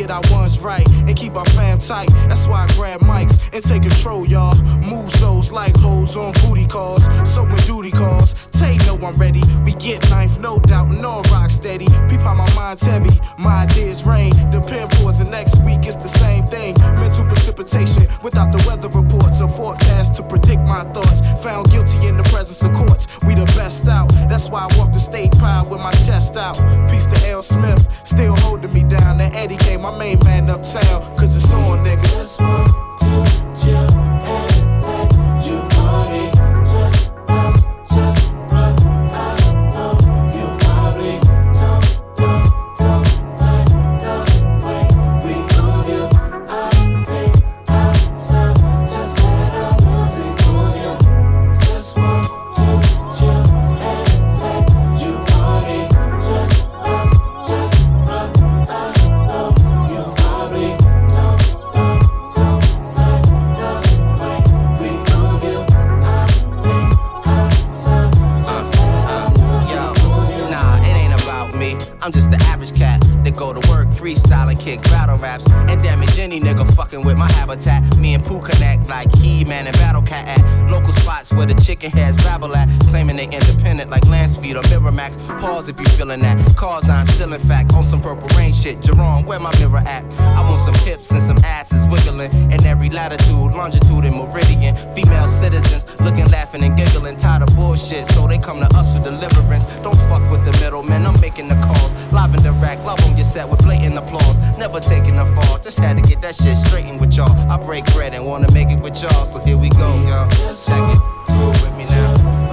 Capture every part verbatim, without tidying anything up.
get our ones right and keep our fam tight. That's why I grab mics and take control, y'all. Move souls like hoes on booty calls. So when duty calls, Tay know I'm ready. We get ninth, no doubt, and all rock steady. Peep how my mind's heavy, my ideas rain. The pen pours, and next week it's the same thing. Mental precipitation without the weather reports or forecast to predict my thoughts. Found guilty in the presence of courts. We the best out. That's why I walk the state proud with my chest out. Peace to L. Smith, still holding me down. And Eddie K, my main man uptown, cause it's on, niggas. Just want to chill and let you party. Just bounce, just run. I know you probably don't, don't, don't like the way we move you. I think I sound just let our music move you. Just want to chill and let you party. Just bounce, just run. I know you probably don't, don't, don't like the way we move you. I think I sound just let our music move you. Nah, it ain't about me. I'm just the average cat that go to work, freestyle and kick battle raps and damage any nigga fucking with my habitat. Me and Pooh connect like He-Man and Battle Cat at local spots where the chicken heads babble at, claiming they independent like Landspeed or Miramax. Pause if you feeling that. Cause I'm still in fact on some Purple Rain shit. Jerome, where my mirror at? I want some hips and some asses wiggling in every latitude, longitude, and meridian. Female citizens looking, laughing, and giggling, tired of bullshit, so they come to us for deliverance. Don't fuck with the middlemen, I'm making the calls. Live in the rack, love on your set with blatant applause. Never taking a fall, just had to get that shit straightened with y'all. I break bread and wanna make it with y'all, so here we go, y'all. Check it, do it with me now.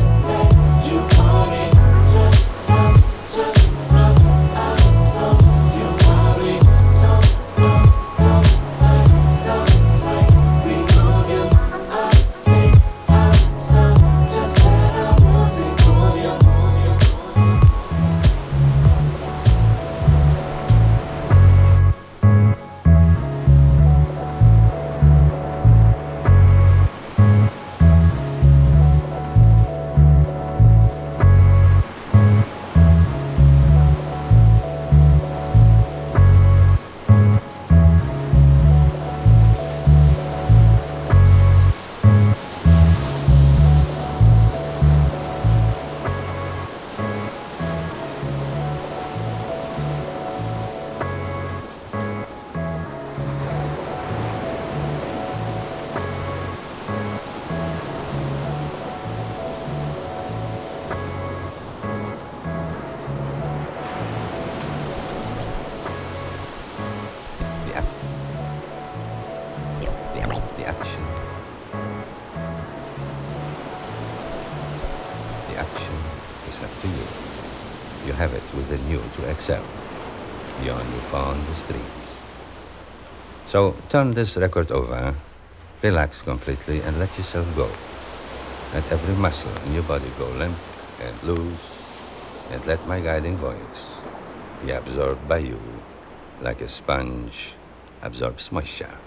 You party, just bounce, just run. I know you probably don't, don't, don't like the way we move you. I think I sound just let our music move you, move you, move you. The, ac- the, the action. The action is up to you. You have it within you to excel beyond you found the streets. So turn this record over, relax completely, and let yourself go. Let every muscle in your body go limp and loose, and let my guiding voice be absorbed by you like a sponge absorbs moisture.